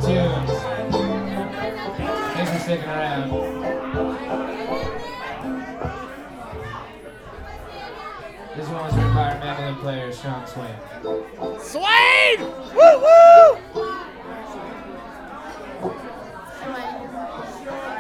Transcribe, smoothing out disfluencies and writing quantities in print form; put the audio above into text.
tunes. Thanks for sticking around. This one was written by our mandolin player, Sean Swain. Swain! Woo woo!